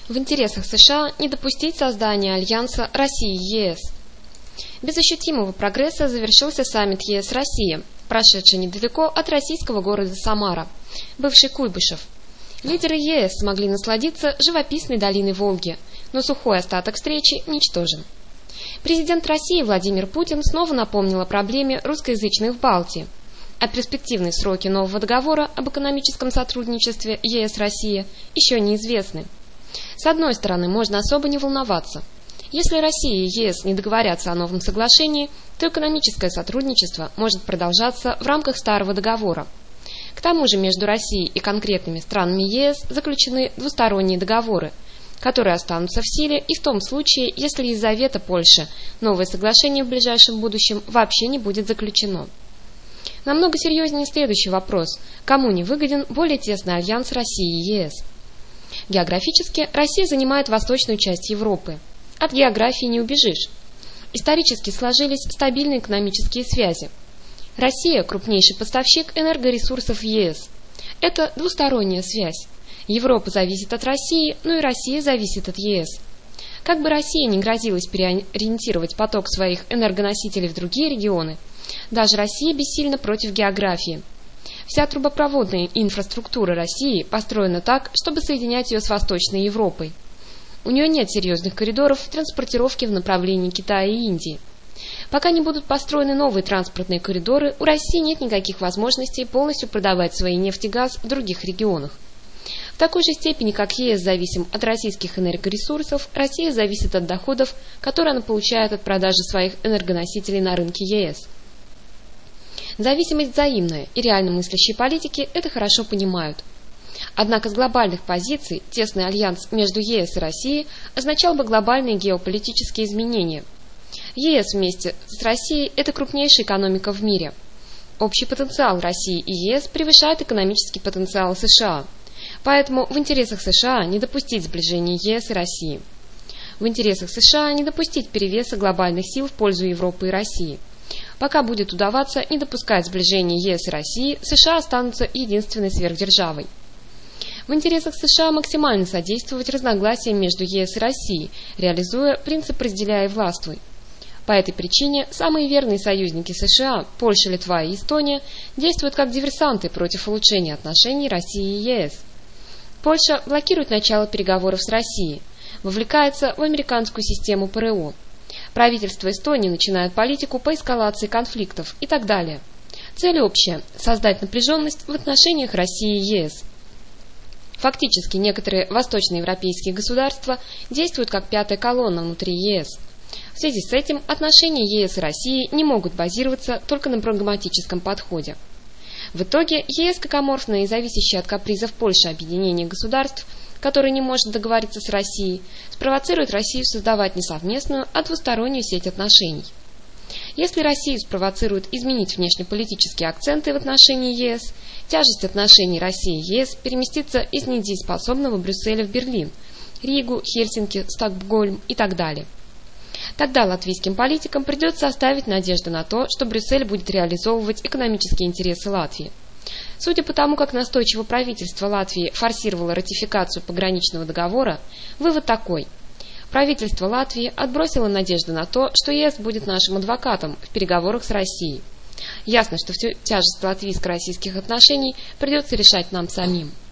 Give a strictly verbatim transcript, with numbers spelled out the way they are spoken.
В интересах США не допустить создания альянса России-ЕС. Без ощутимого прогресса завершился саммит ЕС-Россия, прошедший недалеко от российского города Самара, бывший Куйбышев. Лидеры ЕС смогли насладиться живописной долиной Волги, но сухой остаток встречи ничтожен. Президент России Владимир Путин снова напомнил о проблеме русскоязычных в Балтии, а перспективные сроки нового договора об экономическом сотрудничестве ЕС-Россия еще неизвестны. С одной стороны, можно особо не волноваться. Если Россия и ЕС не договорятся о новом соглашении, то экономическое сотрудничество может продолжаться в рамках старого договора. К тому же между Россией и конкретными странами ЕС заключены двусторонние договоры, которые останутся в силе и в том случае, если из-за вето Польши новое соглашение в ближайшем будущем вообще не будет заключено. Намного серьезнее следующий вопрос: кому не выгоден более тесный альянс России и ЕС? Географически Россия занимает восточную часть Европы. От географии не убежишь. Исторически сложились стабильные экономические связи. Россия – крупнейший поставщик энергоресурсов в ЕС. Это двусторонняя связь. Европа зависит от России, но и Россия зависит от ЕС. Как бы Россия не грозилась переориентировать поток своих энергоносителей в другие регионы, даже Россия бессильна против географии. Вся трубопроводная инфраструктура России построена так, чтобы соединять ее с Восточной Европой. У нее нет серьезных коридоров транспортировки в направлении Китая и Индии. Пока не будут построены новые транспортные коридоры, у России нет никаких возможностей полностью продавать свои нефть и газ в других регионах. В такой же степени, как ЕС зависим от российских энергоресурсов, Россия зависит от доходов, которые она получает от продажи своих энергоносителей на рынке ЕС. Зависимость взаимная, и реально мыслящие политики это хорошо понимают. Однако с глобальных позиций тесный альянс между ЕС и Россией означал бы глобальные геополитические изменения. ЕС вместе с Россией – это крупнейшая экономика в мире. Общий потенциал России и ЕС превышает экономический потенциал США. Поэтому в интересах США не допустить сближения ЕС и России. В интересах США не допустить перевеса глобальных сил в пользу Европы и России. Пока будет удаваться не допускать сближения ЕС и России, США останутся единственной сверхдержавой. В интересах США максимально содействовать разногласиям между ЕС и Россией, реализуя принцип «разделяй и властвуй». По этой причине самые верные союзники США, Польша, Литва и Эстония, действуют как диверсанты против улучшения отношений России и ЕС. Польша блокирует начало переговоров с Россией, вовлекается в американскую систему ПРО. Правительство Эстонии начинает политику по эскалации конфликтов и так далее. Цель общая – создать напряженность в отношениях России и ЕС. Фактически некоторые восточноевропейские государства действуют как пятая колонна внутри ЕС. В связи с этим отношения ЕС и России не могут базироваться только на прагматическом подходе. В итоге ЕС, как аморфное и зависящее от капризов Польши объединение государств, которое не может договориться с Россией, спровоцирует Россию создавать не совместную, а двустороннюю сеть отношений. Если Россию спровоцирует изменить внешнеполитические акценты в отношении ЕС, тяжесть отношений России и ЕС переместится из недееспособного Брюсселя в Берлин, Ригу, Хельсинки, Стокгольм и так далее. Тогда латвийским политикам придется оставить надежду на то, что Брюссель будет реализовывать экономические интересы Латвии. Судя по тому, как настойчиво правительство Латвии форсировало ратификацию пограничного договора, вывод такой. Правительство Латвии отбросило надежду на то, что ЕС будет нашим адвокатом в переговорах с Россией. Ясно, что всю тяжесть латвийско-российских отношений придется решать нам самим.